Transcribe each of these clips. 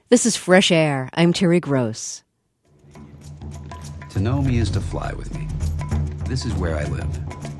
This is Fresh Air. I'm Terry Gross. To know me is to fly with me. This is where I live.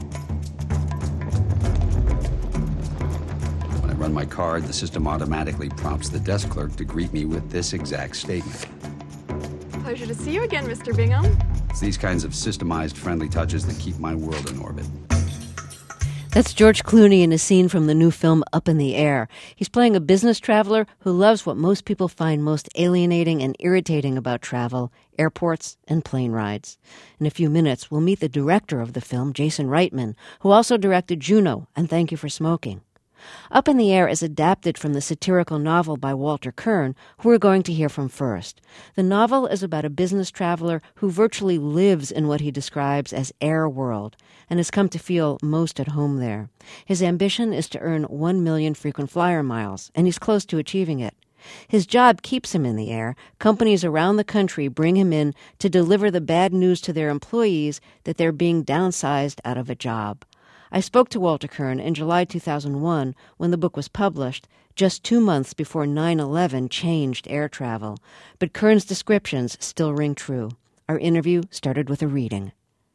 When I run my card, the system automatically prompts the desk clerk to greet me with this exact statement. Pleasure to see you again, Mr. Bingham. It's these kinds of systemized friendly touches that keep my world in orbit. That's George Clooney in a scene from the new film Up in the Air. He's playing a business traveler who loves what most people find most alienating and irritating about travel, airports and plane rides. In a few minutes, we'll meet the director of the film, Jason Reitman, who also directed Juno and Thank You for Smoking. Up in the Air is adapted from the satirical novel by Walter Kern, who we're going to hear from first. The novel is about a business traveler who virtually lives in what he describes as Air World and has come to feel most at home there. His ambition is to earn 1 million frequent flyer miles, and he's close to achieving it. His job keeps him in the air. Companies around the country bring him in to deliver the bad news to their employees that they're being downsized out of a job. I spoke to Walter Kern in July 2001 when the book was published, just 2 months before 9/11 changed air travel. But Kern's descriptions still ring true. Our interview started with a reading.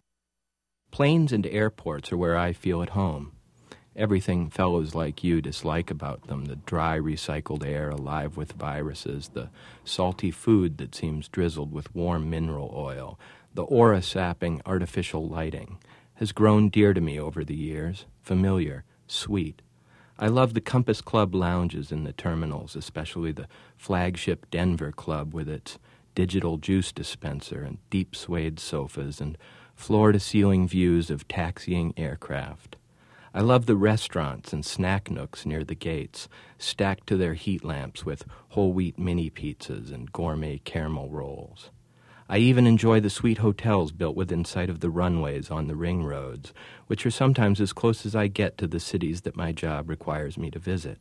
Planes and airports are where I feel at home. Everything fellows like you dislike about them, the dry recycled air alive with viruses, the salty food that seems drizzled with warm mineral oil, the aura-sapping artificial lighting, has grown dear to me over the years, familiar, sweet. I love the Compass Club lounges in the terminals, especially the flagship Denver Club with its digital juice dispenser and deep suede sofas and floor-to-ceiling views of taxiing aircraft. I love the restaurants and snack nooks near the gates, stacked to their heat lamps with whole wheat mini pizzas and gourmet caramel rolls. I even enjoy the sweet hotels built within sight of the runways on the ring roads, which are sometimes as close as I get to the cities that my job requires me to visit.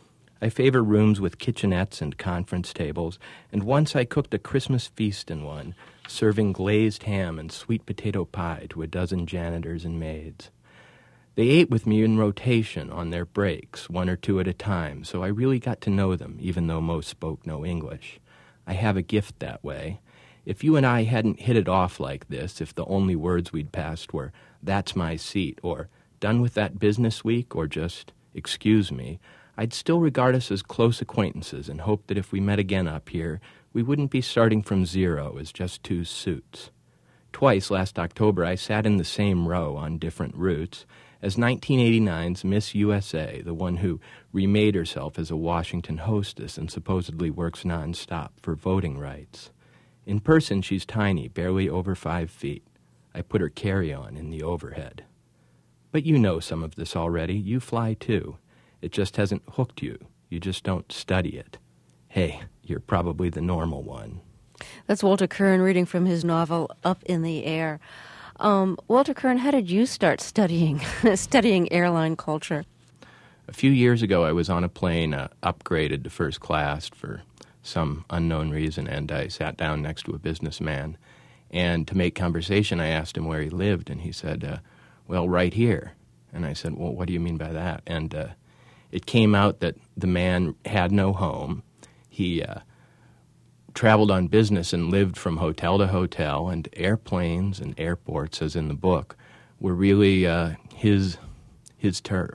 I favor rooms with kitchenettes and conference tables, and once I cooked a Christmas feast in one, serving glazed ham and sweet potato pie to a dozen janitors and maids. They ate with me in rotation on their breaks, 1 or 2 at a time, so I really got to know them, even though most spoke no English. I have a gift that way. If you and I hadn't hit it off like this, if the only words we'd passed were, "That's my seat," or "Done with that business week," or just, "Excuse me," I'd still regard us as close acquaintances and hope that if we met again up here, we wouldn't be starting from zero as just 2 suits. Twice last October, I sat in the same row on different routes as 1989's Miss USA, the one who remade herself as a Washington hostess and supposedly works nonstop for voting rights. In person, she's tiny, barely over 5 feet. I put her carry-on in the overhead. But you know some of this already. You fly, too. It just hasn't hooked you. You just don't study it. Hey, you're probably the normal one. That's Walter Kern reading from his novel Up in the Air. Walter Kern, how did you start studying airline culture? A few years ago, I was on a plane upgraded to first class for some unknown reason, and I sat down next to a businessman. And to make conversation, I asked him where he lived, and he said, well, right here. And I said, well, what do you mean by that? And it came out that the man had no home. He traveled on business and lived from hotel to hotel, and airplanes and airports, as in the book, were really his turf.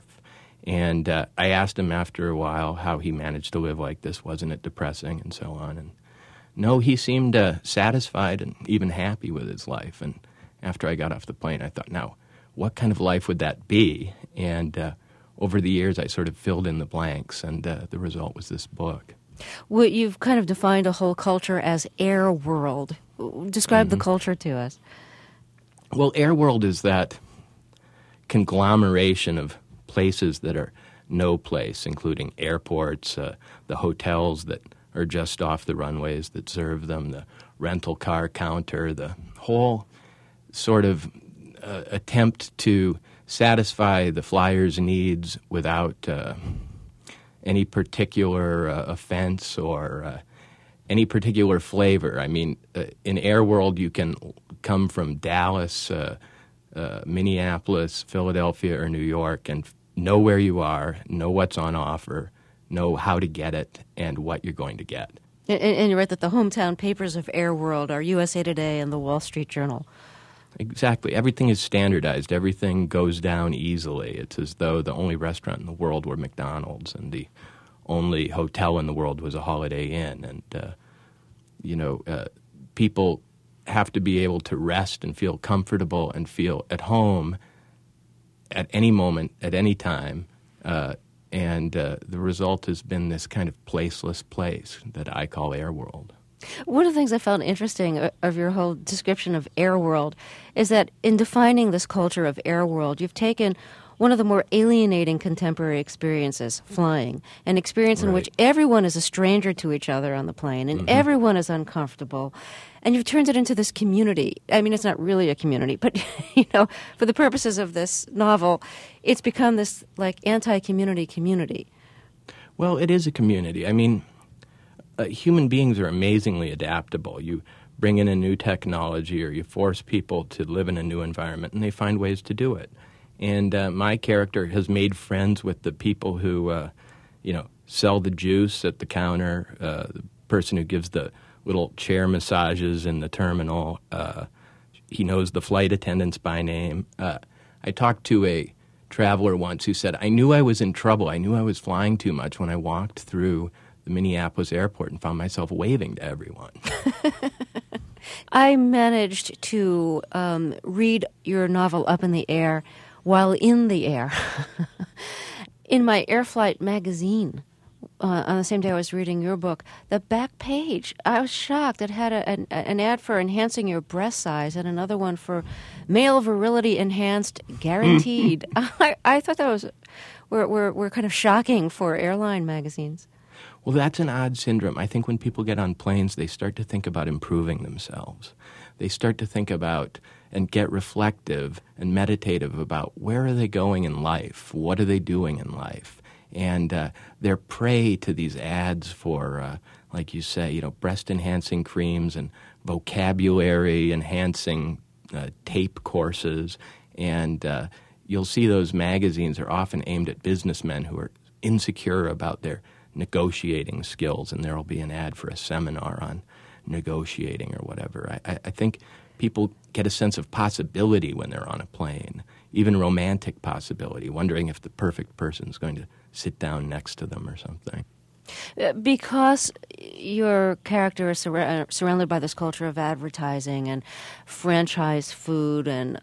And I asked him after a while how he managed to live like this. Wasn't it depressing, and so on? And no, he seemed satisfied and even happy with his life. And after I got off the plane, I thought, now, what kind of life would that be? And over the years, I sort of filled in the blanks, and the result was this book. Well, you've kind of defined a whole culture as Air World. Describe the culture to us. Well, Air World is that conglomeration of places that are no place, including airports, the hotels that are just off the runways that serve them, the rental car counter, the whole sort of attempt to satisfy the flyer's needs without any particular offense or any particular flavor. I mean, in Air World, you can come from Dallas, Minneapolis, Philadelphia, or New York and know where you are, know what's on offer, know how to get it, and what you're going to get. And you write that the hometown papers of Air World are USA Today and the Wall Street Journal. Exactly. Everything is standardized. Everything goes down easily. It's as though the only restaurant in the world were McDonald's and the only hotel in the world was a Holiday Inn. And, people have to be able to rest and feel comfortable and feel at home at any moment, at any time. And the result has been this kind of placeless place that I call Air World. One of the things I found interesting of your whole description of Air World is that in defining this culture of Air World, you've taken one of the more alienating contemporary experiences, flying, an experience in which everyone is a stranger to each other on the plane and everyone is uncomfortable, and you've turned it into this community. I mean, it's not really a community, but, for the purposes of this novel, it's become this, like, anti-community community. Well, it is a community. I mean, human beings are amazingly adaptable. You bring in a new technology or you force people to live in a new environment, and they find ways to do it. And my character has made friends with the people who, sell the juice at the counter, the person who gives the little chair massages in the terminal. He knows the flight attendants by name. I talked to a traveler once who said, I knew I was in trouble. I knew I was flying too much when I walked through the Minneapolis airport and found myself waving to everyone. I managed to read your novel Up in the Air while in the air in my Air Flight magazine. On the same day I was reading your book, the back page, I was shocked. It had an ad for enhancing your breast size and another one for male virility enhanced guaranteed. I thought that were kind of shocking for airline magazines. Well, that's an odd syndrome. I think when people get on planes, they start to think about improving themselves. They start to think about and get reflective and meditative about where are they going in life? What are they doing in life? And they're prey to these ads for, like you say, breast-enhancing creams and vocabulary-enhancing tape courses. And you'll see those magazines are often aimed at businessmen who are insecure about their negotiating skills, and there will be an ad for a seminar on negotiating or whatever. I think people get a sense of possibility when they're on a plane, even romantic possibility, wondering if the perfect person is going to sit down next to them or something. Because your character is surrounded by this culture of advertising and franchise food and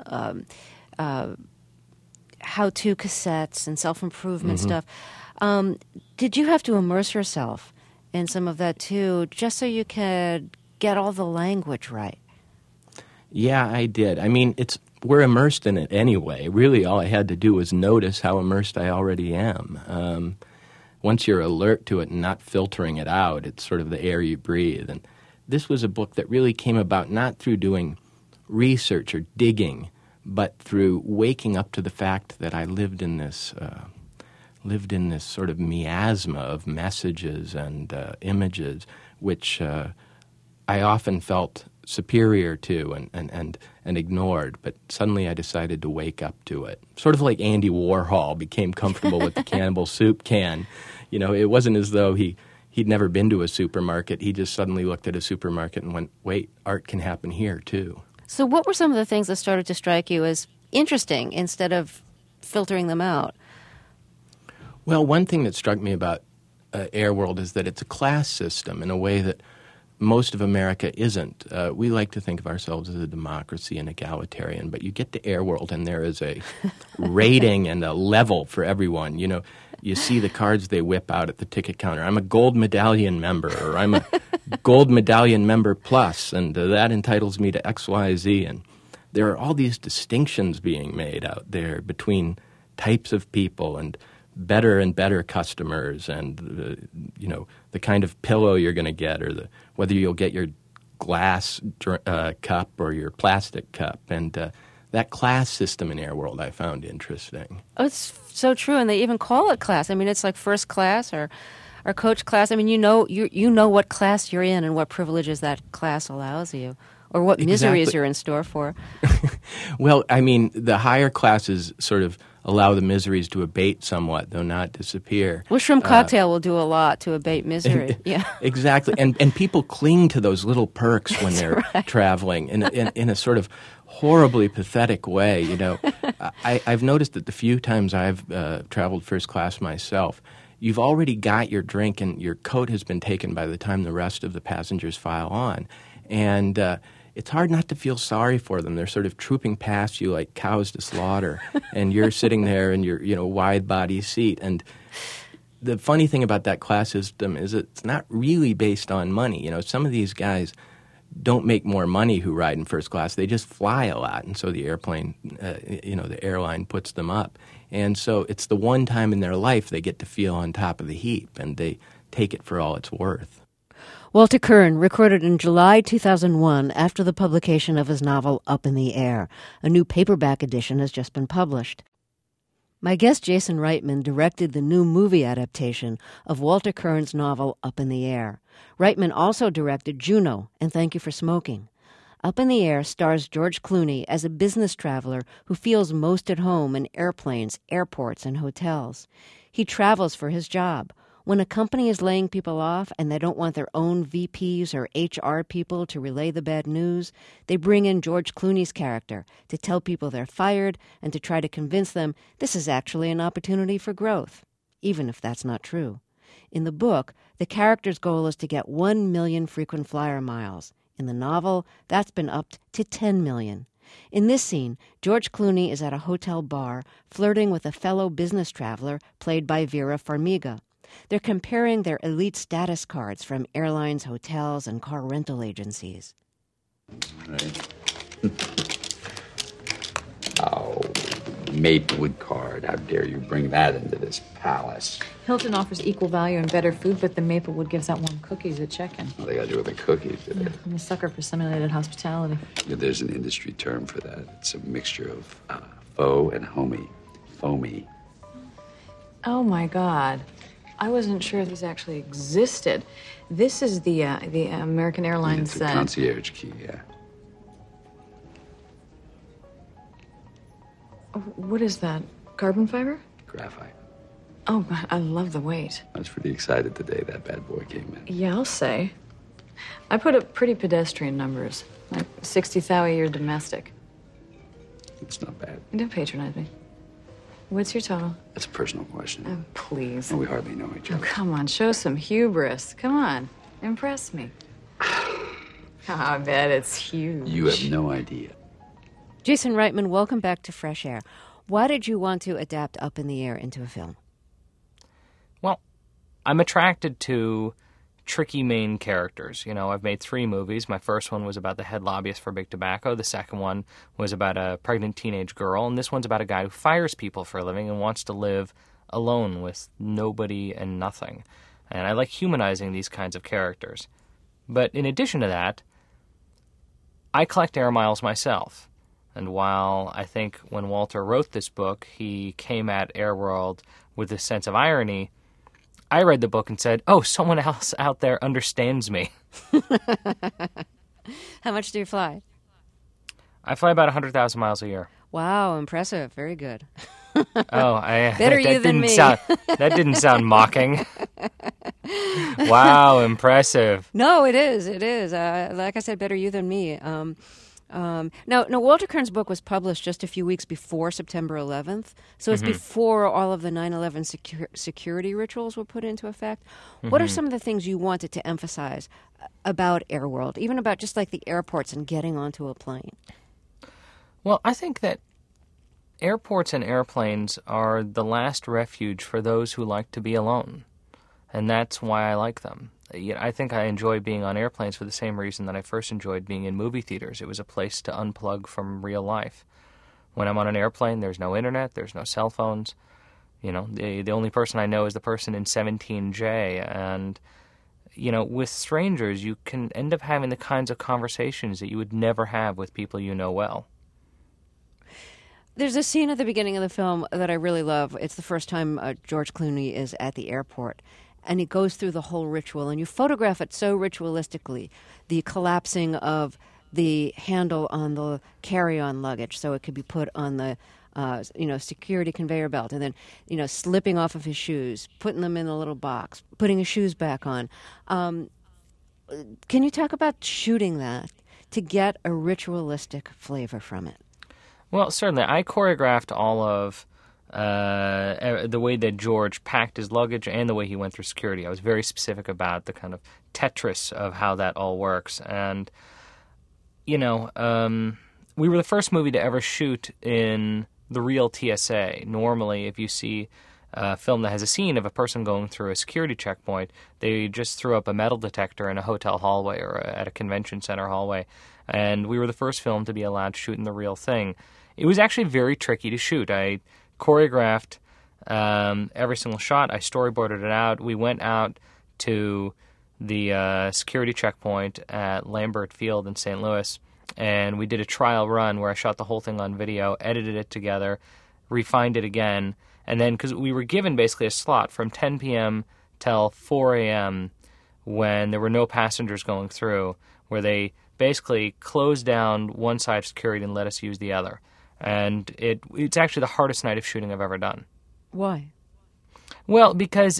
how-to cassettes and self-improvement stuff, did you have to immerse yourself in some of that too, just so you could get all the language right? Yeah, I did. I mean, we're immersed in it anyway. Really, all I had to do was notice how immersed I already am. Once you're alert to it and not filtering it out, it's sort of the air you breathe. And this was a book that really came about not through doing research or digging, but through waking up to the fact that I lived in this sort of miasma of messages and images, which I often felt superior to and ignored, but suddenly I decided to wake up to it. Sort of like Andy Warhol became comfortable with the Campbell soup can. It wasn't as though he'd never been to a supermarket. He just suddenly looked at a supermarket and went, wait, art can happen here too. So what were some of the things that started to strike you as interesting instead of filtering them out? Well, one thing that struck me about Air World is that it's a class system in a way that most of America isn't. We like to think of ourselves as a democracy and egalitarian, but you get to Air World and there is a rating and a level for everyone. You see the cards they whip out at the ticket counter. I'm a gold medallion member, or I'm a gold medallion member plus, and that entitles me to XYZ. And there are all these distinctions being made out there between types of people and better customers and, the kind of pillow you're going to get or whether you'll get your glass cup or your plastic cup. And that class system in Air World I found interesting. Oh, it's so true, and they even call it class. I mean, it's like first class or coach class. I mean, you know what class you're in and what privileges that class allows you, or what miseries you're in store for. Well, I mean, the higher classes sort of allow the miseries to abate somewhat, though not disappear. Well, shrimp cocktail will do a lot to abate misery. Yeah, exactly. And people cling to those little perks when they're traveling in a sort of horribly pathetic way. You know, I've noticed that the few times I've traveled first class myself, you've already got your drink and your coat has been taken by the time the rest of the passengers file on, and it's hard not to feel sorry for them. They're sort of trooping past you like cows to slaughter, and you're sitting there in your wide body seat. And the funny thing about that class system is it's not really based on money. You know, some of these guys don't make more money who ride in first class. They just fly a lot, and so the airplane, the airline puts them up. And so it's the one time in their life they get to feel on top of the heap, and they take it for all it's worth. Walter Kirn recorded in July 2001 after the publication of his novel Up in the Air. A new paperback edition has just been published. My guest Jason Reitman directed the new movie adaptation of Walter Kirn's novel Up in the Air. Reitman also directed Juno and Thank You for Smoking. Up in the Air stars George Clooney as a business traveler who feels most at home in airplanes, airports, and hotels. He travels for his job. When a company is laying people off and they don't want their own VPs or HR people to relay the bad news, they bring in George Clooney's character to tell people they're fired and to try to convince them this is actually an opportunity for growth, even if that's not true. In the book, the character's goal is to get 1 million frequent flyer miles. In the novel, that's been upped to 10 million. In this scene, George Clooney is at a hotel bar flirting with a fellow business traveler played by Vera Farmiga. They're comparing their elite status cards from airlines, hotels, and car rental agencies. Right. Oh, Maplewood card. How dare you bring that into this palace? Hilton offers equal value and better food, but the Maplewood gives out warm cookies at check-in. Well, they got to do with the cookies, do they? Yeah, I'm a sucker for simulated hospitality. Yeah, there's an industry term for that. It's a mixture of faux and homey. Foamy. Oh, my God. I wasn't sure these actually existed. This is the American Airlines... Yeah, it's a concierge key, yeah. What is that? Carbon fiber? Graphite. Oh, God, I love the weight. I was pretty excited the day that bad boy came in. Yeah, I'll say. I put up pretty pedestrian numbers, like 60,000 a year domestic. It's not bad. Don't patronize me. What's your total? That's a personal question. Oh, please. Well, we hardly know each Oh, other. come on, show some hubris. Come on, impress me. Oh, I bet it's huge. You have no idea. Jason Reitman, welcome back to Fresh Air. Why did you want to adapt Up in the Air into a film? Well, I'm attracted to tricky main characters. You know, I've made 3 movies. My first one was about the head lobbyist for big tobacco. The second one was about a pregnant teenage girl. And this one's about a guy who fires people for a living and wants to live alone with nobody and nothing. And I like humanizing these kinds of characters. But in addition to that, I collect air miles myself. And while I think when Walter wrote this book, he came at Airworld with a sense of irony, I read the book and said, oh, someone else out there understands me. How much do you fly? I fly about 100,000 miles a year. Wow, impressive. Very good. Oh, Better you than me. That didn't sound mocking. Wow, impressive. No, it is. It is. Like I said, better you than me. Now, Walter Kirn's book was published just a few weeks before September 11th, so it's before all of the 9/11 security rituals were put into effect. What are some of the things you wanted to emphasize about Airworld, even about just like the airports and getting onto a plane? Well, I think that airports and airplanes are the last refuge for those who like to be alone, and that's why I like them. I think I enjoy being on airplanes for the same reason that I first enjoyed being in movie theaters. It was a place to unplug from real life. When I'm on an airplane, there's no internet, there's no cell phones. You know, the only person I know is the person in 17J, and you know, with strangers, you can end up having the kinds of conversations that you would never have with people you know well. There's a scene at the beginning of the film that I really love. It's the first time George Clooney is at the airport, and he goes through the whole ritual, and you photograph it so ritualistically, the collapsing of the handle on the carry-on luggage so it could be put on the security conveyor belt, and then, slipping off of his shoes, putting them in a little box, putting his shoes back on. Can you talk about shooting that to get a ritualistic flavor from it? Well, certainly. I choreographed all of the way that George packed his luggage and the way he went through security. I was very specific about the kind of Tetris of how that all works. And, we were the first movie to ever shoot in the real TSA. Normally, if you see a film that has a scene of a person going through a security checkpoint, they just threw up a metal detector in a hotel hallway or at a convention center hallway. And we were the first film to be allowed to shoot in the real thing. It was actually very tricky to shoot. I choreographed every single shot. I storyboarded it out. We went out to the security checkpoint at Lambert Field in St. Louis, and we did a trial run where I shot the whole thing on video, edited it together, refined it again, and then, because we were given basically a slot from 10 p.m. till 4 a.m. when there were no passengers going through, where they basically closed down one side of security and let us use the other. And it's actually the hardest night of shooting I've ever done. Why? Well, because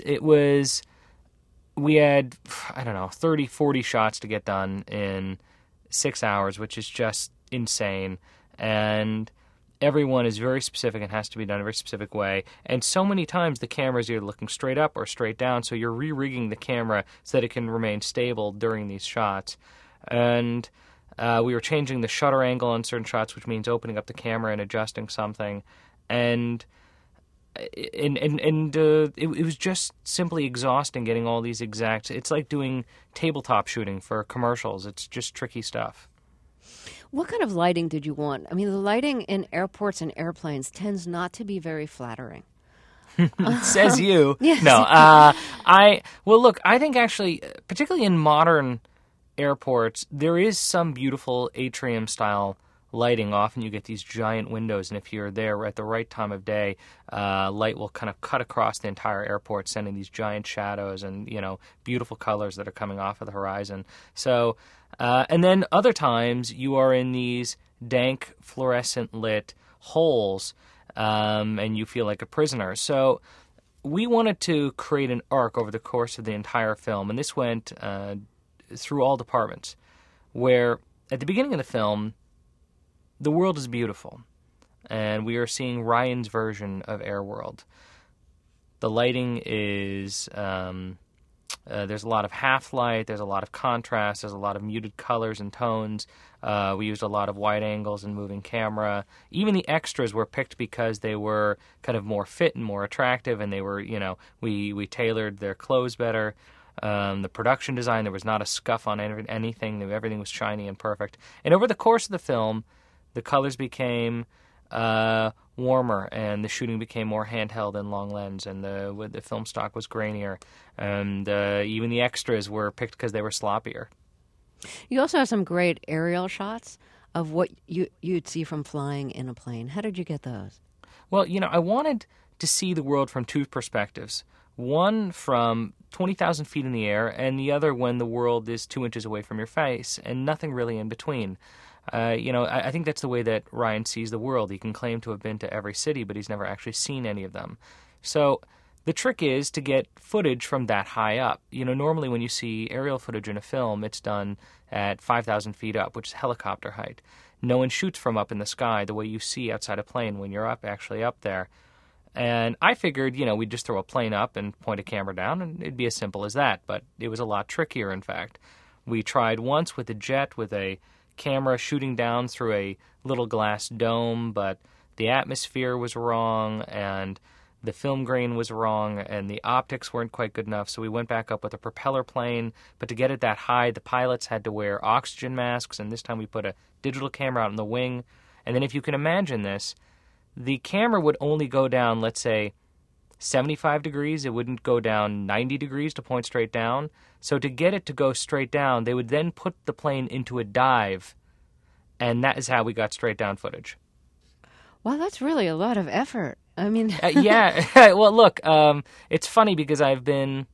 we had, 30, 40 shots to get done in 6 hours, which is just insane. And everyone is very specific and has to be done in a very specific way. And so many times the camera is either looking straight up or straight down, so you're re-rigging the camera so that it can remain stable during these shots. And we were changing the shutter angle on certain shots, which means opening up the camera and adjusting something. And it was just simply exhausting getting all these exact... It's like doing tabletop shooting for commercials. It's just tricky stuff. What kind of lighting did you want? I mean, the lighting in airports and airplanes tends not to be very flattering. Says you. Yes. No. Look, I think actually, particularly in modern airports, there is some beautiful atrium-style lighting. Often you get these giant windows, and if you're there at the right time of day, light will kind of cut across the entire airport, sending these giant shadows and, beautiful colors that are coming off of the horizon. So, and then other times you are in these dank, fluorescent-lit holes, and you feel like a prisoner. So we wanted to create an arc over the course of the entire film, and this went through all departments, where at the beginning of the film, the world is beautiful, and we are seeing Ryan's version of Airworld. The lighting is, there's a lot of half-light, there's a lot of contrast, there's a lot of muted colors and tones. We used a lot of wide angles and moving camera. Even the extras were picked because they were kind of more fit and more attractive, and they were, we tailored their clothes better. The production design, there was not a scuff on anything. Everything was shiny and perfect. And over the course of the film, the colors became warmer, and the shooting became more handheld and long lens, and the film stock was grainier, and even the extras were picked because they were sloppier. You also have some great aerial shots of what you'd see from flying in a plane. How did you get those? Well, I wanted to see the world from two perspectives. One from 20,000 feet in the air, and the other when the world is 2 inches away from your face, and nothing really in between. I think that's the way that Ryan sees the world. He can claim to have been to every city, but he's never actually seen any of them. So the trick is to get footage from that high up. Normally when you see aerial footage in a film, it's done at 5,000 feet up, which is helicopter height. No one shoots from up in the sky the way you see outside a plane when you're actually up there. And I figured, we'd just throw a plane up and point a camera down, and it'd be as simple as that. But it was a lot trickier, in fact. We tried once with a jet with a camera shooting down through a little glass dome, but the atmosphere was wrong, and the film grain was wrong, and the optics weren't quite good enough, so we went back up with a propeller plane. But to get it that high, the pilots had to wear oxygen masks, and this time we put a digital camera out in the wing. And then if you can imagine this, the camera would only go down, let's say, 75 degrees. It wouldn't go down 90 degrees to point straight down. So to get it to go straight down, they would then put the plane into a dive, and that is how we got straight down footage. Wow, that's really a lot of effort. I mean... Yeah. Well, look, it's funny because I've been,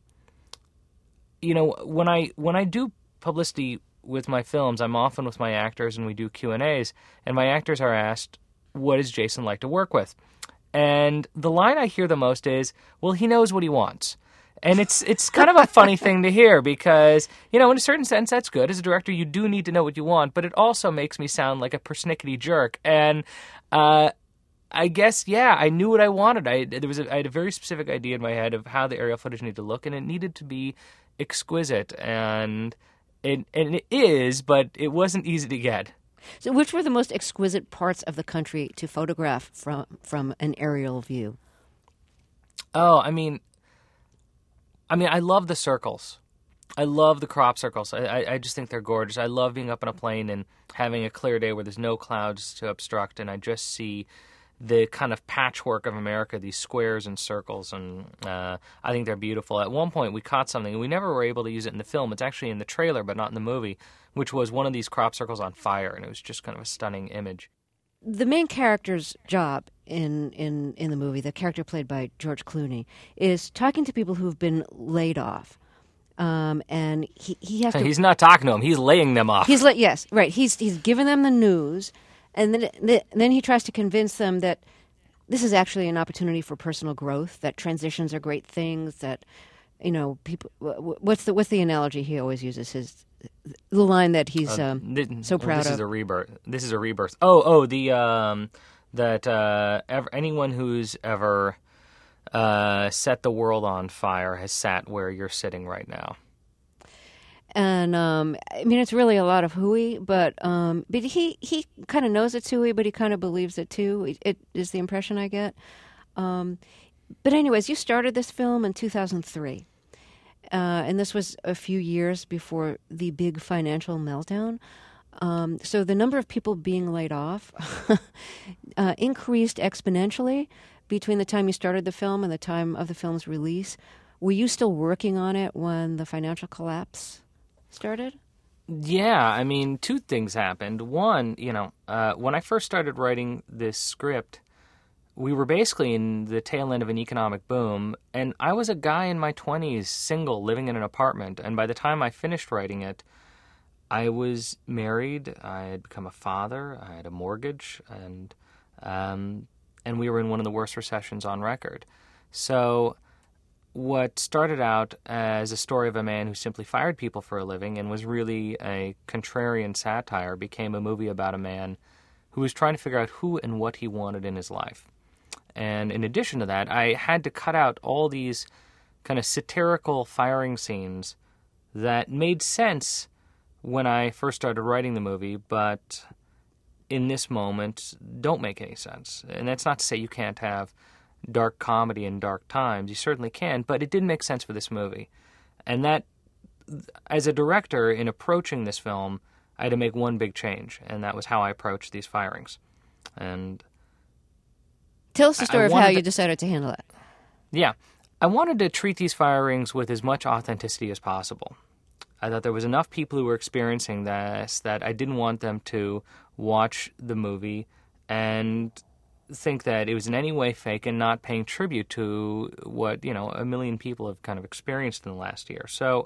when I do publicity with my films, I'm often with my actors and we do Q&As, and my actors are asked, what does Jason like to work with? And the line I hear the most is, well, he knows what he wants. And it's kind of a funny thing to hear because, in a certain sense, that's good. As a director, you do need to know what you want, but it also makes me sound like a persnickety jerk. And I guess, I knew what I wanted. I had a very specific idea in my head of how the aerial footage needed to look, and it needed to be exquisite. And it is, but it wasn't easy to get. So which were the most exquisite parts of the country to photograph from an aerial view? Oh, I mean, I love the circles. I love the crop circles. I just think they're gorgeous. I love being up on a plane and having a clear day where there's no clouds to obstruct, and I just see the kind of patchwork of America, these squares and circles, and I think they're beautiful. At one point, we caught something, and we never were able to use it in the film. It's actually in the trailer, but not in the movie, which was one of these crop circles on fire, and it was just kind of a stunning image. The main character's job in the movie, the character played by George Clooney, is talking to people who've been laid off. And he has to... He's not talking to them. He's laying them off. Yes, right. He's given them the news, and then he tries to convince them that this is actually an opportunity for personal growth, that transitions are great things, that, people... What's the analogy he always uses? The line that he's so proud of. This is a rebirth. This is a rebirth. Anyone who's ever set the world on fire has sat where you're sitting right now. And it's really a lot of hooey, but he kind of knows it's hooey, but he kind of believes it too. It is the impression I get. But anyways, you started this film in 2003. And this was a few years before the big financial meltdown. So the number of people being laid off increased exponentially between the time you started the film and the time of the film's release. Were you still working on it when the financial collapse started? Yeah, two things happened. One, when I first started writing this script, we were basically in the tail end of an economic boom, and I was a guy in my 20s, single, living in an apartment, and by the time I finished writing it, I was married, I had become a father, I had a mortgage, and we were in one of the worst recessions on record. So what started out as a story of a man who simply fired people for a living and was really a contrarian satire became a movie about a man who was trying to figure out who and what he wanted in his life. And in addition to that, I had to cut out all these kind of satirical firing scenes that made sense when I first started writing the movie, but in this moment don't make any sense. And that's not to say you can't have dark comedy in dark times. You certainly can, but it didn't make sense for this movie. And that, as a director, in approaching this film, I had to make one big change, and that was how I approached these firings. And tell us the story of how you decided to handle it. Yeah. I wanted to treat these firings with as much authenticity as possible. I thought there was enough people who were experiencing this that I didn't want them to watch the movie and think that it was in any way fake and not paying tribute to what, a million people have kind of experienced in the last year. So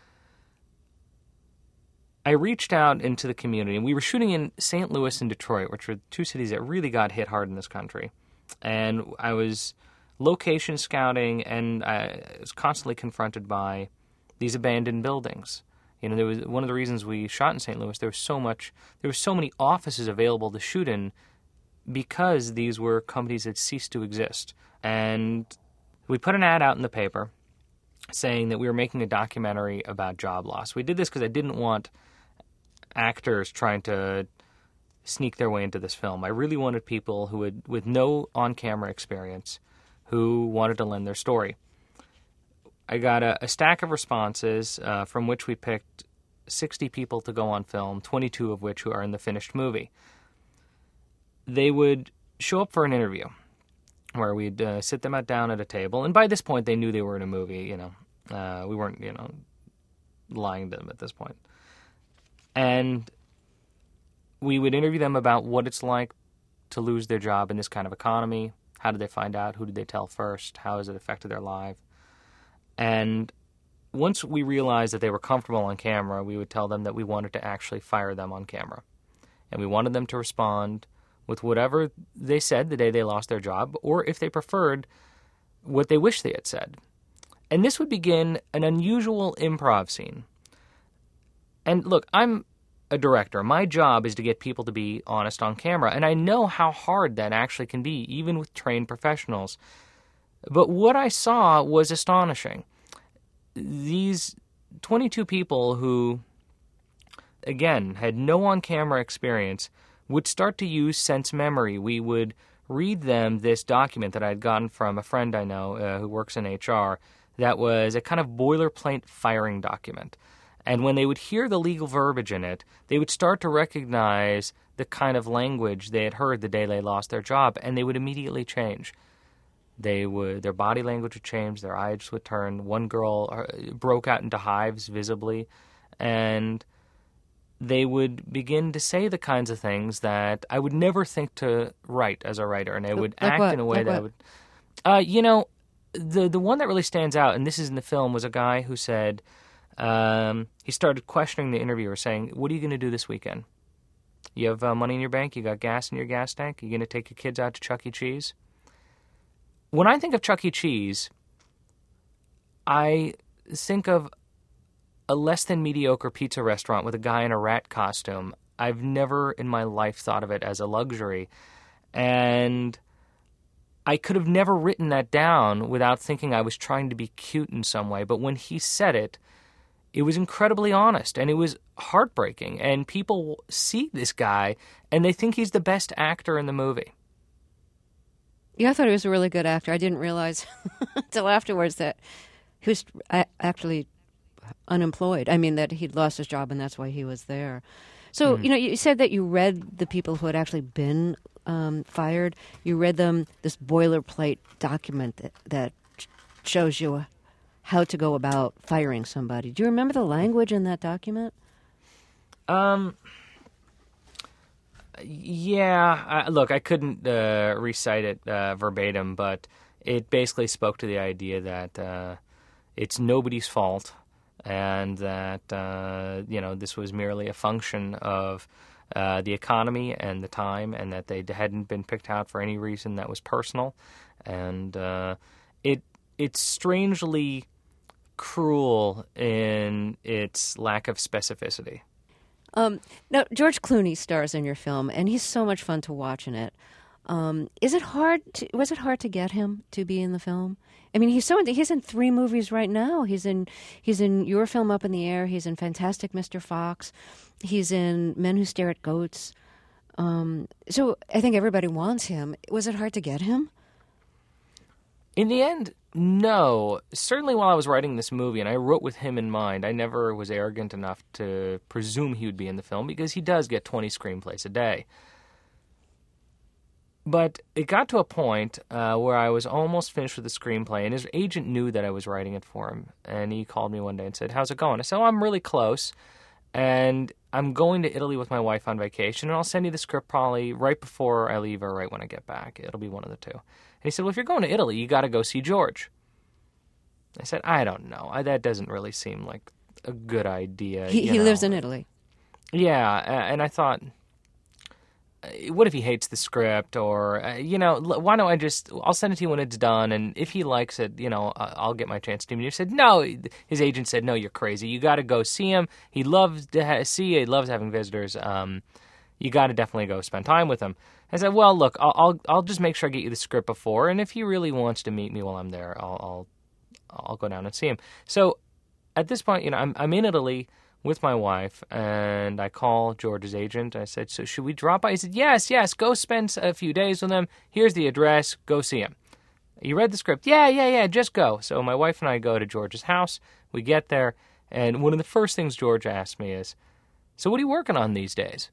I reached out into the community, and we were shooting in St. Louis and Detroit, which were two cities that really got hit hard in this country. And I was location scouting, and I was constantly confronted by these abandoned buildings. There was one of the reasons we shot in St. Louis. There were so many offices available to shoot in because these were companies that ceased to exist. And we put an ad out in the paper saying that we were making a documentary about job loss. We did this because I didn't want actors trying to sneak their way into this film. I really wanted people who would, with no on-camera experience, who wanted to lend their story. I got a stack of responses from which we picked 60 people to go on film, 22 of which who are in the finished movie. They would show up for an interview where we'd sit them down at a table, and by this point they knew they were in a movie. We weren't lying to them at this point. And we would interview them about what it's like to lose their job in this kind of economy. How did they find out? Who did they tell first? How has it affected their life? And once we realized that they were comfortable on camera, we would tell them that we wanted to actually fire them on camera. And we wanted them to respond with whatever they said the day they lost their job, or if they preferred, what they wished they had said. And this would begin an unusual improv scene. And look, I'm a director. My job is to get people to be honest on camera, and I know how hard that actually can be, even with trained professionals. But what I saw was astonishing. These 22 people who, again, had no on-camera experience would start to use sense memory. We would read them this document that I had gotten from a friend I know who works in HR that was a kind of boilerplate firing document. And when they would hear the legal verbiage in it, they would start to recognize the kind of language they had heard the day they lost their job, and they would immediately change. Their body language would change, their eyes would turn. One girl broke out into hives visibly, and they would begin to say the kinds of things that I would never think to write as a writer, and they would act in a way that I would... The one that really stands out, and this is in the film, was a guy who said... he started questioning the interviewer, saying, "What are you going to do this weekend? You have money in your bank? You got gas in your gas tank? You going to take your kids out to Chuck E. Cheese?" When I think of Chuck E. Cheese, I think of a less than mediocre pizza restaurant with a guy in a rat costume. I've never in my life thought of it as a luxury. And I could have never written that down without thinking I was trying to be cute in some way. But when he said it, it was incredibly honest, and it was heartbreaking. And people see this guy, and they think he's the best actor in the movie. Yeah, I thought he was a really good actor. I didn't realize until afterwards that he was actually unemployed. I mean, that he'd lost his job, and that's why he was there. So, you said that you read the people who had actually been fired. You read them this boilerplate document that shows you how to go about firing somebody. Do you remember the language in that document? Yeah. Look, I couldn't recite it verbatim, but it basically spoke to the idea that it's nobody's fault, and that this was merely a function of the economy and the time, and that they hadn't been picked out for any reason that was personal, and it's strangely cruel in its lack of specificity. Now, George Clooney stars in your film, and he's so much fun to watch in it. Was it hard to get him to be in the film? I mean, he's in 3 movies right now. He's in your film Up in the Air. He's in Fantastic Mr. Fox. He's in Men Who Stare at Goats. So I think everybody wants him. Was it hard to get him? In the end, no. Certainly while I was writing this movie, and I wrote with him in mind, I never was arrogant enough to presume he would be in the film, because he does get 20 screenplays a day. But it got to a point where I was almost finished with the screenplay, and his agent knew that I was writing it for him. And he called me one day and said, "How's it going?" I said, "Oh, I'm really close, and I'm going to Italy with my wife on vacation, and I'll send you the script probably right before I leave or right when I get back. It'll be one of the two." And he said, "Well, if you're going to Italy, you got to go see George." I said, "I don't know. That doesn't really seem like a good idea." He lives in Italy. Yeah, and I thought, what if he hates the script? Or, why don't I'll send it to you when it's done, and if he likes it, I'll get my chance to him. And he said, no, his agent said, "No, you're crazy. You got to go see him. He loves to see you. He loves having visitors. You got to definitely go spend time with him." I said, "Well, look, I'll just make sure I get you the script before, and if he really wants to meet me while I'm there, I'll go down and see him." So at this point, I'm in Italy with my wife, and I call George's agent. I said, "So should we drop by?" He said, yes, go spend a few days with him. Here's the address. Go see him." "You read the script?" Yeah, just go." So my wife and I go to George's house. We get there, and one of the first things George asked me is, "So what are you working on these days?"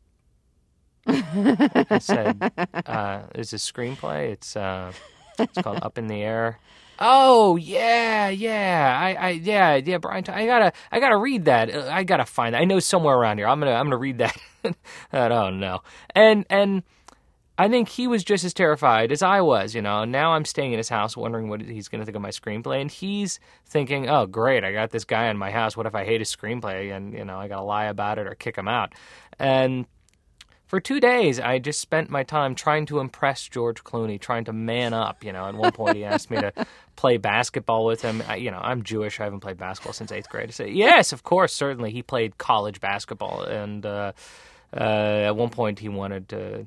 I said, "It's a screenplay. It's called Up in the Air." "Oh, yeah, Brian, I gotta read that. I gotta find that. I know somewhere around here. I'm gonna read that." Oh no. And I think he was just as terrified as I was, Now I'm staying in his house wondering what he's gonna think of my screenplay, and he's thinking, "Oh, great, I got this guy in my house. What if I hate his screenplay and, I gotta lie about it or kick him out?" And for 2 days, I just spent my time trying to impress George Clooney, trying to man up. At one point he asked me to play basketball with him. I'm Jewish. I haven't played basketball since 8th grade. I said, yes, of course, certainly. He played college basketball. And at one point he wanted to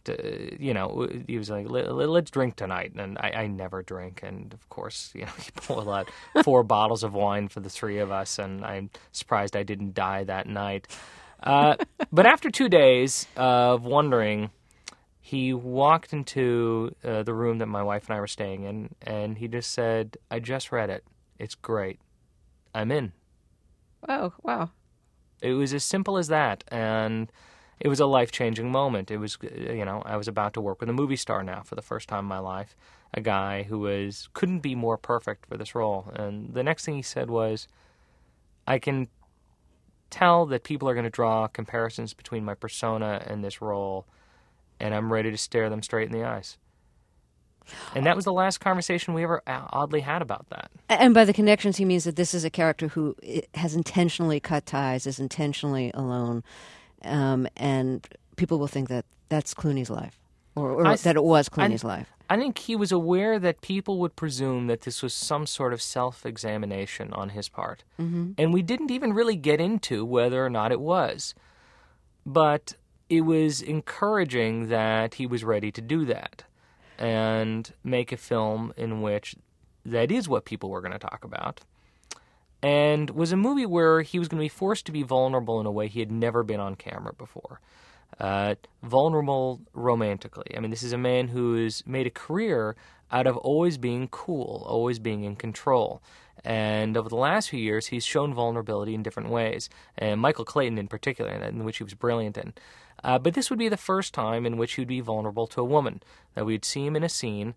he was like, let's drink tonight. And I never drink. And, of course, he pulled out 4 bottles of wine for the 3 of us. And I'm surprised I didn't die that night. But after 2 days of wondering, he walked into the room that my wife and I were staying in, and he just said, I just read it. It's great. I'm in. Oh, wow. It was as simple as that, and it was a life-changing moment. It was, I was about to work with a movie star now for the first time in my life, a guy who couldn't be more perfect for this role. And the next thing he said was, I can tell that people are going to draw comparisons between my persona and this role, and I'm ready to stare them straight in the eyes. And that was the last conversation we ever oddly had about that. And by the connections, he means that this is a character who has intentionally cut ties, is intentionally alone, and people will think that that's Clooney's life, or that it was Clooney's life. I think he was aware that people would presume that this was some sort of self-examination on his part. Mm-hmm. And we didn't even really get into whether or not it was. But it was encouraging that he was ready to do that and make a film in which that is what people were going to talk about. And was a movie where he was going to be forced to be vulnerable in a way he had never been on camera before. Vulnerable romantically. I mean, this is a man who's made a career out of always being cool, always being in control. And over the last few years, he's shown vulnerability in different ways, and Michael Clayton in particular, in which he was brilliant in. But this would be the first time in which he'd be vulnerable to a woman, that we'd see him in a scene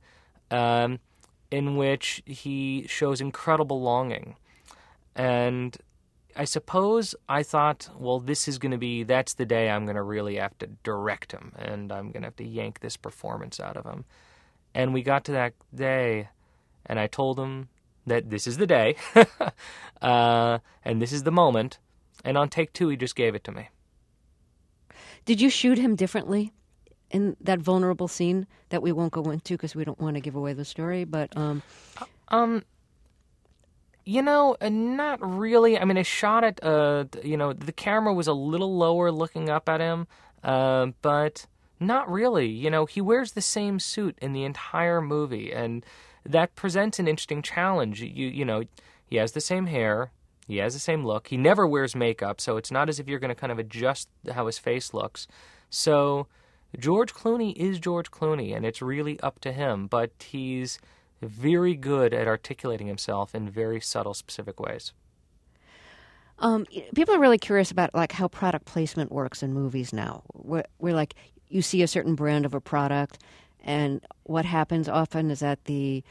in which he shows incredible longing. And I suppose I thought, well, this is going to be, that's the day I'm going to really have to direct him, and I'm going to have to yank this performance out of him. And we got to that day, and I told him that this is the day, and this is the moment, and on take 2, he just gave it to me. Did you shoot him differently in that vulnerable scene that we won't go into because we don't want to give away the story, but... not really. I mean, I shot it, the camera was a little lower looking up at him, but not really. He wears the same suit in the entire movie, and that presents an interesting challenge. He has the same hair, he has the same look, he never wears makeup, so it's not as if you're going to kind of adjust how his face looks. So George Clooney is George Clooney, and it's really up to him, but he's very good at articulating himself in very subtle, specific ways. People are really curious about how product placement works in movies now. We're like, you see a certain brand of a product, and what happens often is that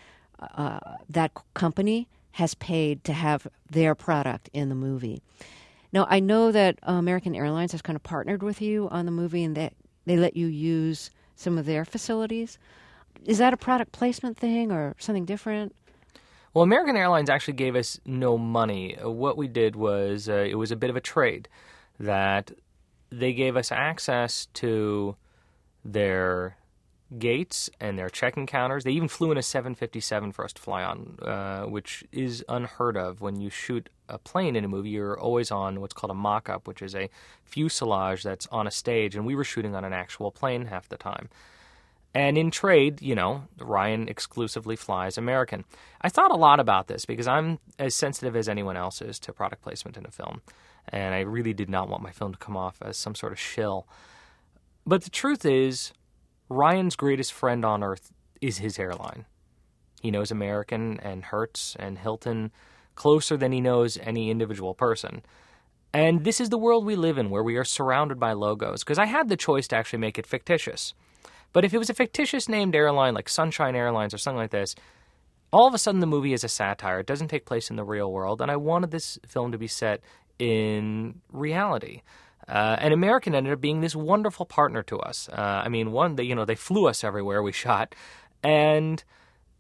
that company has paid to have their product in the movie. Now, I know that American Airlines has kind of partnered with you on the movie, and they let you use some of their facilities. Is that a product placement thing or something different? Well, American Airlines actually gave us no money. What we did was, it was a bit of a trade, that they gave us access to their gates and their check-in counters. They even flew in a 757 for us to fly on, which is unheard of. When you shoot a plane in a movie, you're always on what's called a mock-up, which is a fuselage that's on a stage, and we were shooting on an actual plane half the time. And in trade, Ryan exclusively flies American. I thought a lot about this because I'm as sensitive as anyone else is to product placement in a film. And I really did not want my film to come off as some sort of shill. But the truth is, Ryan's greatest friend on earth is his airline. He knows American and Hertz and Hilton closer than he knows any individual person. And this is the world we live in, where we are surrounded by logos. Because I had the choice to actually make it fictitious. But if it was a fictitious named airline like Sunshine Airlines or something like this, all of a sudden the movie is a satire. It doesn't take place in the real world. And I wanted this film to be set in reality. And American ended up being this wonderful partner to us. They flew us everywhere we shot. And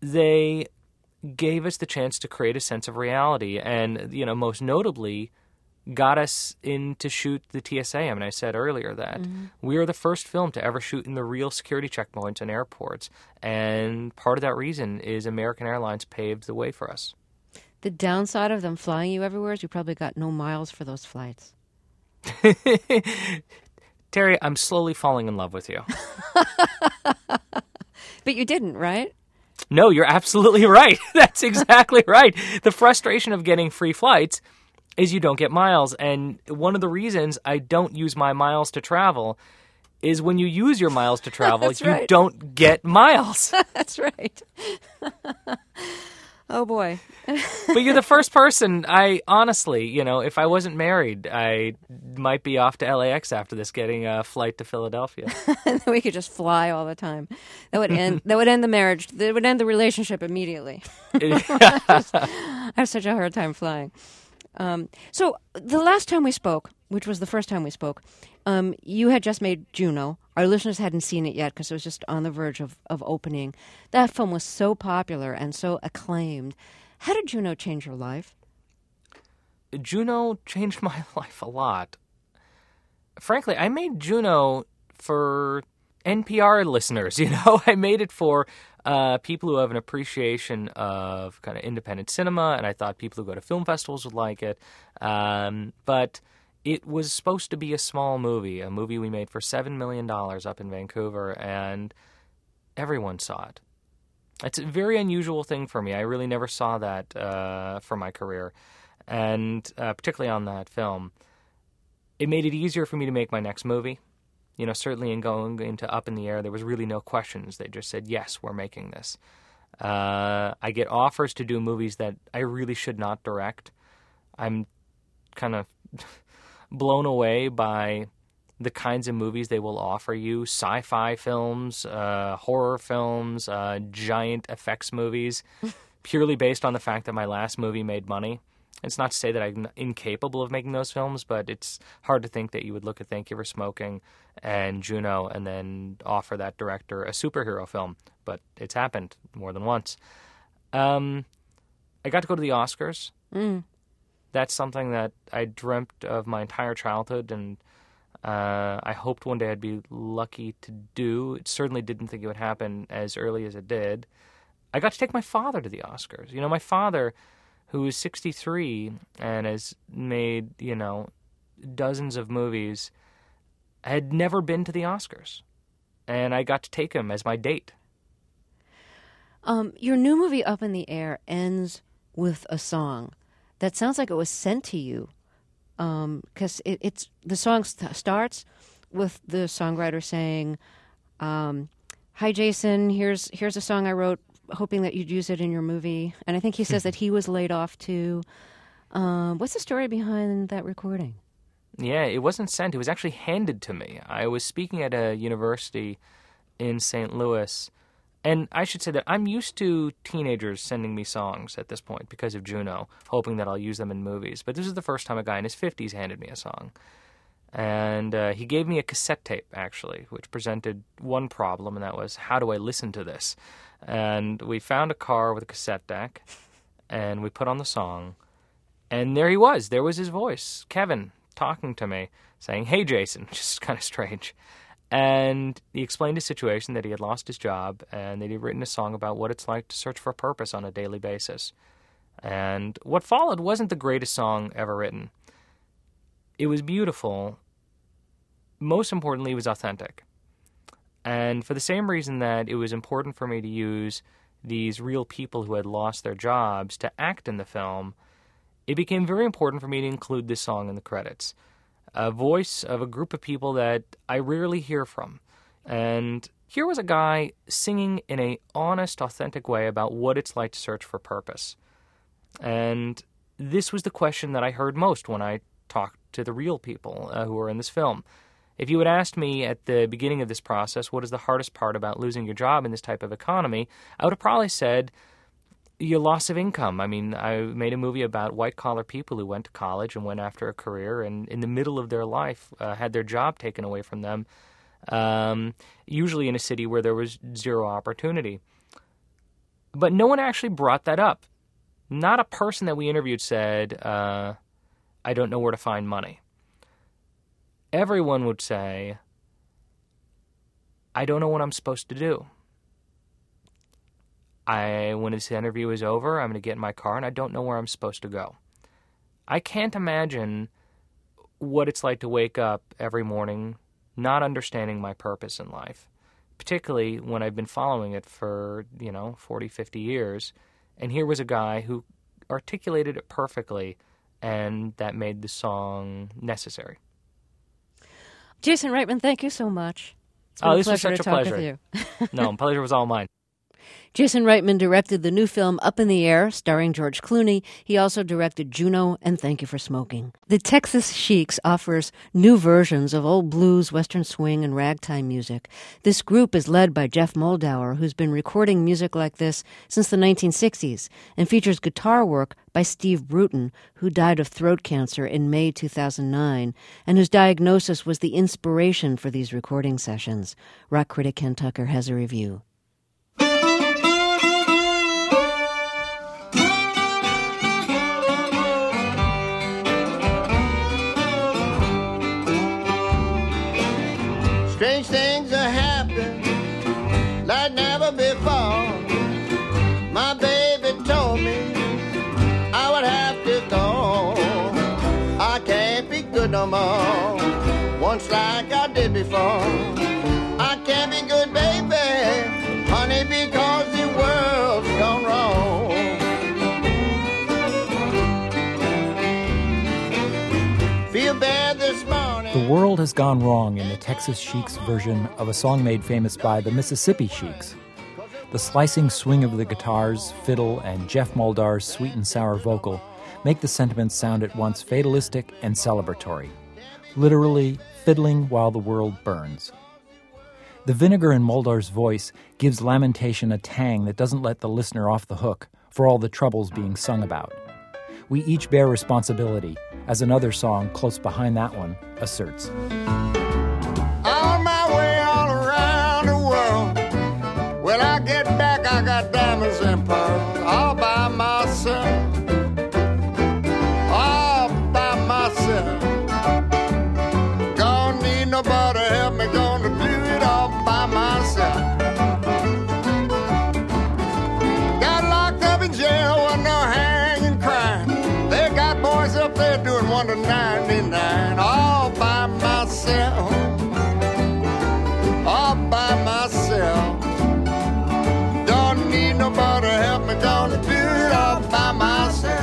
they gave us the chance to create a sense of reality. And, most notably, got us in to shoot the TSA. I mean, I said earlier that we are the first film to ever shoot in the real security checkpoints in airports. And part of that reason is American Airlines paved the way for us. The downside of them flying you everywhere is you probably got no miles for those flights. Terry, I'm slowly falling in love with you. But you didn't, right? No, you're absolutely right. That's exactly right. The frustration of getting free flights is you don't get miles. And one of the reasons I don't use my miles to travel is when you use your miles to travel, you right. don't get miles. That's right. Oh, boy. But you're the first person. I honestly, if I wasn't married, I might be off to LAX after this, getting a flight to Philadelphia. And then we could just fly all the time. That would end the marriage. That would end the relationship immediately. I have such a hard time flying. So the last time we spoke, which was the first time we spoke, you had just made Juno. Our listeners hadn't seen it yet because it was just on the verge of opening. That film was so popular and so acclaimed. How did Juno change your life? Juno changed my life a lot. Frankly, I made Juno for NPR listeners, I made it for people who have an appreciation of kind of independent cinema, and I thought people who go to film festivals would like it. But it was supposed to be a small movie, a movie we made for $7 million up in Vancouver, and everyone saw it. It's a very unusual thing for me. I really never saw that for my career, and particularly on that film. It made it easier for me to make my next movie. Certainly in going into Up in the Air, there was really no questions. They just said, yes, we're making this. I get offers to do movies that I really should not direct. I'm kind of blown away by the kinds of movies they will offer you. Sci-fi films, horror films, giant effects movies, purely based on the fact that my last movie made money. It's not to say that I'm incapable of making those films, but it's hard to think that you would look at Thank You for Smoking and Juno and then offer that director a superhero film. But it's happened more than once. I got to go to the Oscars. That's something that I dreamt of my entire childhood, and I hoped one day I'd be lucky to do. It certainly didn't think it would happen as early as it did. I got to take my father to the Oscars. My father, who is 63 and has made, dozens of movies, had never been to the Oscars. And I got to take him as my date. Your new movie, Up in the Air, ends with a song that sounds like it was sent to you. Because the song starts with the songwriter saying, hi, Jason, here's a song I wrote, hoping that you'd use it in your movie. And I think he says that he was laid off too. What's the story behind that recording? Yeah, it wasn't sent. It was actually handed to me. I was speaking at a university in St. Louis, and I should say that I'm used to teenagers sending me songs at this point because of Juno, hoping that I'll use them in movies. But this is the first time a guy in his 50s handed me a song. And he gave me a cassette tape, actually, which presented one problem, and that was, how do I listen to this? And we found a car with a cassette deck, and we put on the song, and there he was. There was his voice, Kevin, talking to me, saying, hey, Jason, which is kind of strange. And he explained his situation, that he had lost his job, and that he'd written a song about what it's like to search for purpose on a daily basis. And what followed wasn't the greatest song ever written. It was beautiful. Most importantly, it was authentic. And for the same reason that it was important for me to use these real people who had lost their jobs to act in the film, it became very important for me to include this song in the credits. A voice of a group of people that I rarely hear from. And here was a guy singing in an honest, authentic way about what it's like to search for purpose. And this was the question that I heard most when I talked to the real people who were in this film. If you had asked me at the beginning of this process, what is the hardest part about losing your job in this type of economy, I would have probably said your loss of income. I mean, I made a movie about white-collar people who went to college and went after a career, and in the middle of their life had their job taken away from them, usually in a city where there was zero opportunity. But no one actually brought that up. Not a person that we interviewed said, I don't know where to find money. Everyone would say, I don't know what I'm supposed to do. When this interview is over, I'm going to get in my car and I don't know where I'm supposed to go. I can't imagine what it's like to wake up every morning not understanding my purpose in life, particularly when I've been following it for, 40, 50 years. And here was a guy who articulated it perfectly, and that made the song necessary. Jason Reitman, thank you so much. This was such a pleasure. No, pleasure was all mine. Jason Reitman directed the new film Up in the Air, starring George Clooney. He also directed Juno and Thank You for Smoking. The Texas Sheiks offers new versions of old blues, western swing, and ragtime music. This group is led by Jeff Moldauer, who's been recording music like this since the 1960s, and features guitar work by Steve Bruton, who died of throat cancer in May 2009, and whose diagnosis was the inspiration for these recording sessions. Rock critic Ken Tucker has a review. Strange things are happening like never before. My baby told me I would have to go. I can't be good no more, once like I did before. I can't be good, baby, honey, because the world's gone wrong. Feel bad this morning. The world has gone wrong in the Texas Sheiks version of a song made famous by the Mississippi Sheiks. The slicing swing of the guitars, fiddle, and Jeff Moldauer's sweet and sour vocal make the sentiments sound at once fatalistic and celebratory, literally fiddling while the world burns. The vinegar in Moldauer's voice gives lamentation a tang that doesn't let the listener off the hook for all the troubles being sung about. We each bear responsibility, as another song close behind that one asserts. On my way all around the world, when I get back I got diamonds and pearls, all by myself, all by myself. Don't need nobody to help me, gonna do it all by myself. Got locked up in jail, wasn't no hanging crime. They got boys up there doing 1 to 99, all by myself, all by myself. Don't need nobody to help me, gonna do it all by myself.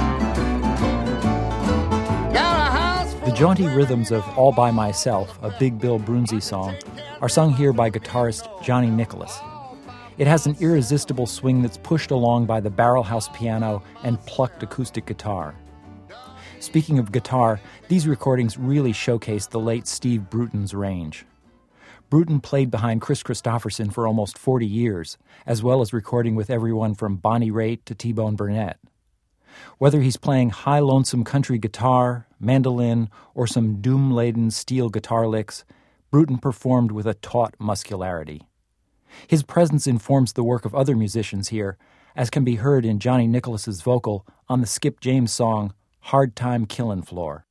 Got a house. The jaunty rhythms of All By Myself, a Big Bill Broonzy song, are sung here by guitarist Johnny Nicholas. It has an irresistible swing that's pushed along by the barrelhouse piano and plucked acoustic guitar. Speaking of guitar, these recordings really showcase the late Steve Bruton's range. Bruton played behind Chris Christopherson for almost 40 years, as well as recording with everyone from Bonnie Raitt to T-Bone Burnett. Whether he's playing high lonesome country guitar, mandolin, or some doom-laden steel guitar licks, Bruton performed with a taut muscularity. His presence informs the work of other musicians here, as can be heard in Johnny Nicholas's vocal on the Skip James song Hard Time Killin' Floor.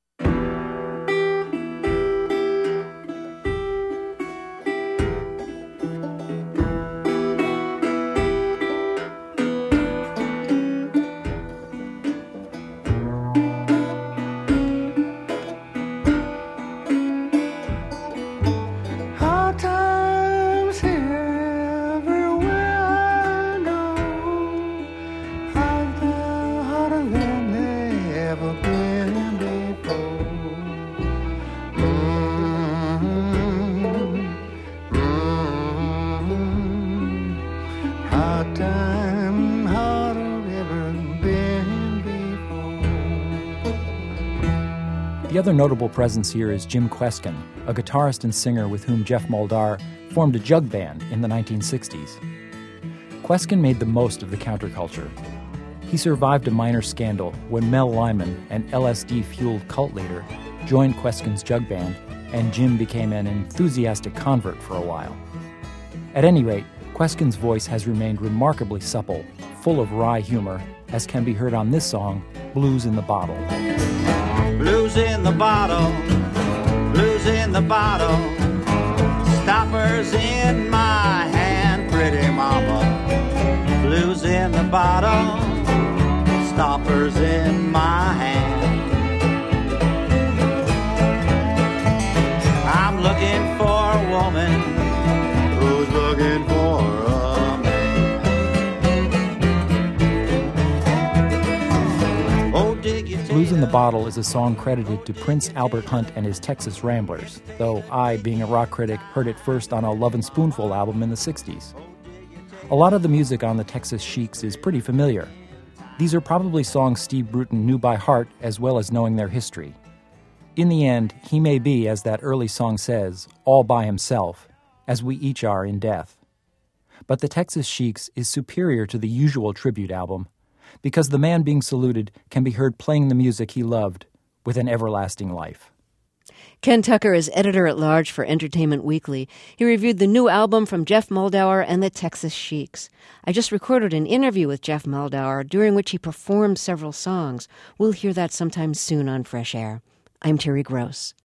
The other notable presence here is Jim Kweskin, a guitarist and singer with whom Jeff Moldauer formed a jug band in the 1960s. Kweskin made the most of the counterculture. He survived a minor scandal when Mel Lyman, an LSD-fueled cult leader, joined Kweskin's jug band, and Jim became an enthusiastic convert for a while. At any rate, Kweskin's voice has remained remarkably supple, full of wry humor, as can be heard on this song, Blues in the Bottle. Blues in the bottle, blues in the bottle, stoppers in my hand, pretty mama. Blues in the bottle, stoppers in my hand. I'm looking for a woman who's looking for a man. Oh, Blues in the Bottle is a song credited to Prince Albert Hunt and his Texas Ramblers, though I, being a rock critic, heard it first on a Love and Spoonful album in the 60s. A lot of the music on the Texas Sheiks is pretty familiar. These are probably songs Steve Bruton knew by heart as well as knowing their history. In the end, he may be, as that early song says, all by himself, as we each are in death. But the Texas Sheiks is superior to the usual tribute album, because the man being saluted can be heard playing the music he loved with an everlasting life. Ken Tucker is editor-at-large for Entertainment Weekly. He reviewed the new album from Jeff Moldauer and the Texas Sheiks. I just recorded an interview with Jeff Moldauer, during which he performed several songs. We'll hear that sometime soon on Fresh Air. I'm Terry Gross.